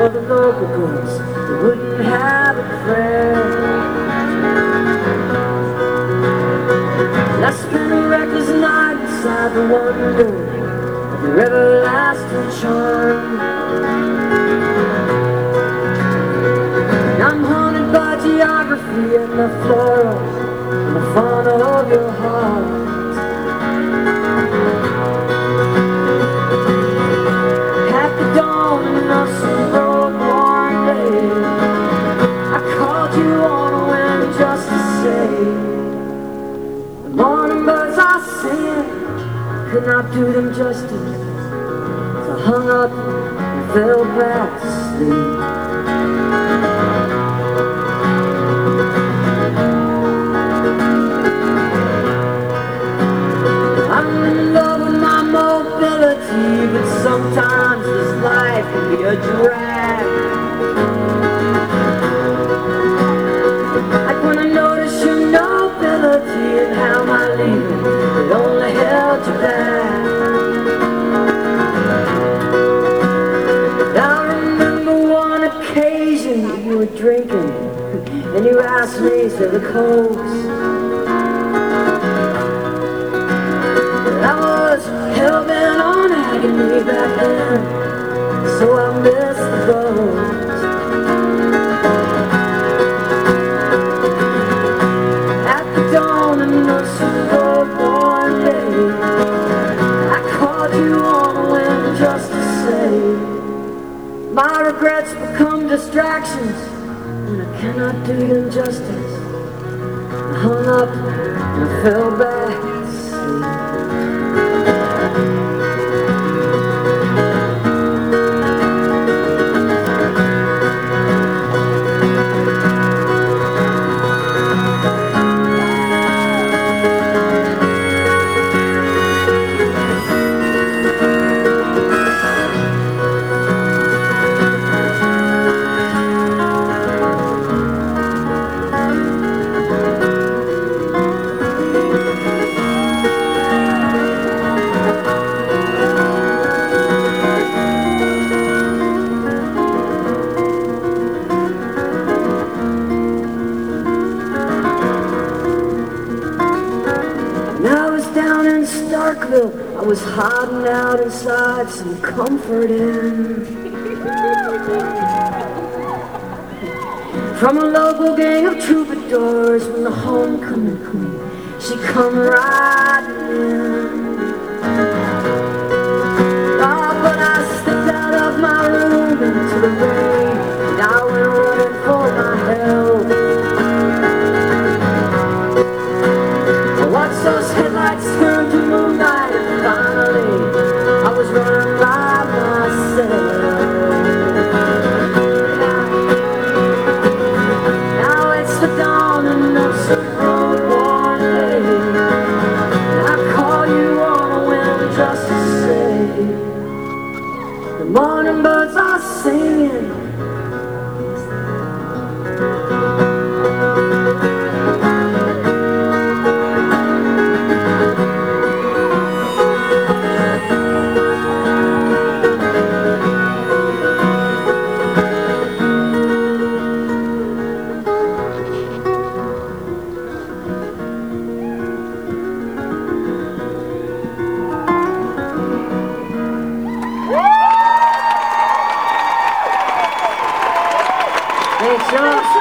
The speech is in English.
for the local girls that wouldn't have a prayer. I spent a reckless night inside the wonder of your everlasting charm. And I'm haunted by geography and the flora and the fauna of your heart. At the dawn of some road one day, I called you on a whim just to say the morning birds are singing could not do them justice. So I hung up and fell back to sleep. I'm in love with my mobility, but sometimes this life can be a drag. Like when I notice your nobility and how my leaving it only held you back. I remember one occasion you were drinking and you asked me to the coast. I was hell-bent on agony back then, so I missed the boat. At the dawn of some road one day, I called you on a whim just to say my regrets become distractions and I cannot do them justice. I hung up and I fell back to sleep. I was hiding out inside some comfort inn from a local gang of troubadours when the homecoming queen, she come riding in. Oh, but I stepped out of my room into the rain and I went running for my help. I watched those headlights turn to moonlight. Finally, I was running by myself. Now it's the dawning of some road one day, and I call you on a whim just to say the morning birds are singing. Thanks, Josh.